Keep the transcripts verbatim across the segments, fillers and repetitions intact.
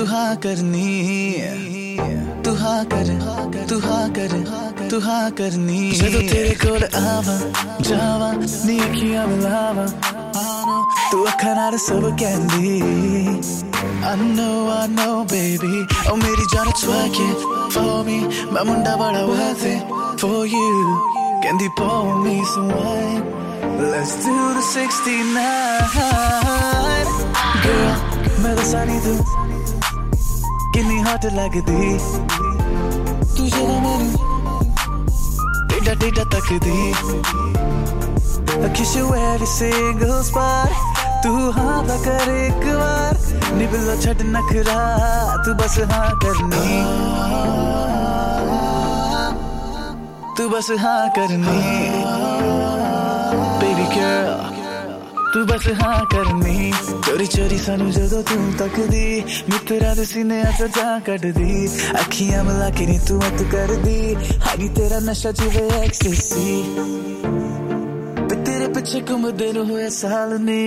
हाँ करनी, तू हाँ कर, तू हाँ कर, तू हाँ करनी। जदों तेरे कोल आवा जावा नी अखियां मिलावा, तू अखां नाल सब कहंदी। I know, I know baby, oh मेरी जान twerk it for me, मैं मुंडा बड़ा worth it for you, कहंदी pour me some wine, let's do the sixty-nine. Girl, मैं दसा नी तू किन्नी hot लगदी, तू जरा मैनू टेढ़ा टेढ़ा तकदी। I kiss you every single spot, तू हाँ दा कर एक बार, निबलो छड़ नखरा, तू बस हाँ करनी, तू बस हाँ करनी। Baby girl, तू बस हाँ करनी। चोरी चोरी सानू जदों तू तकदी, मित्तरां दे सीने च जा कढदी, अखियां मिला के नी तू मत करदी, हागी तेरा नशा जिवे एक्सटेसी, तेरे पिछे घुमदे नू होया साल नी,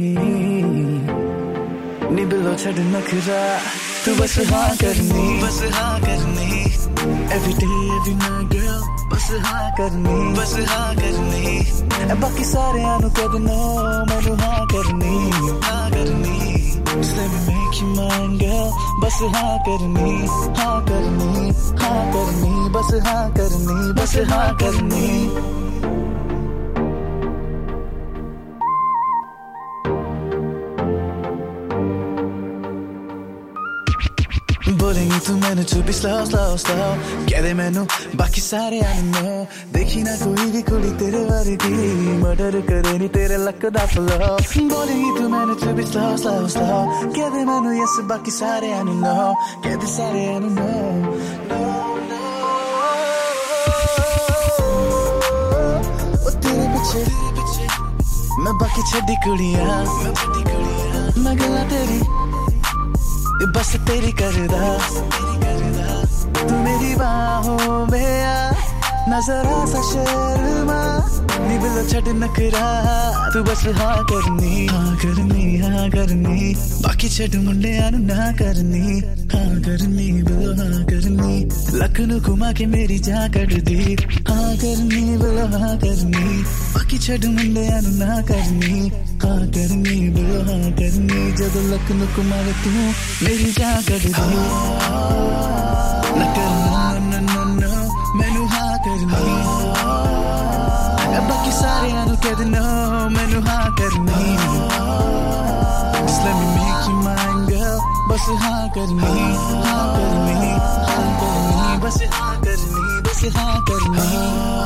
नी बिलो छड़ नखरा, तू बस हाँ करनी, बस हाँ करनी। Every day, every night girl, बस हाँ करनी, बस हाँ करनी। बाकी सारेयां नू कह देना मैनू हाँ करनी, हाँ करनी। Just let me make you mine girl, बस हाँ करनी, हाँ करनी, हाँ करनी, बस हाँ करनी, बस हाँ करनी। बोलेंगी तू मैनू चुपी slow slow slow, कह दे मैनू बाकी सारे I know, देखी ना कोई भी कुड़ी तेरे वर्गी, मर्डर करे नी तेरे लक दा flow। बोलेंगी तू मैनू चुपी slow slow slow, कह दे मैनू yes बाकी सारे I know, कह दे सारे I know। ओ तेरे पीछे मैं बाकी छड़ी कुड़ियां, मैं गल्ला तेरी बस तेरी करदा, तू मेरी बाहों में आ, नजरा सा शर्मा, नी बिलो छड़ नखरा, तू बस हाँ करनी, हाँ करनी, हाँ करनी। बाकी छड़ मुंडियां नू ना करनी, हाँ करनी, बिलो हाँ करनी। लक नू घुमा के मेरी जान कढदी, हाँ करनी, बिलो हाँ करनी। बाकी छड़ मुंडियां नू ना करनी, हाँ करनी, बिलो हाँ करनी। जदों लक नू घुमावे तू मेरी जान कढदी, ना करना ना ना ना मैनू हाँ करनी, बाकी सारेयां नू कह देना मैनू हाँ करनी। Just let me make you mine girl, बस हाँ करनी, हाँ करनी, हाँ करनी, बस हाँ करनी, बस हाँ करनी।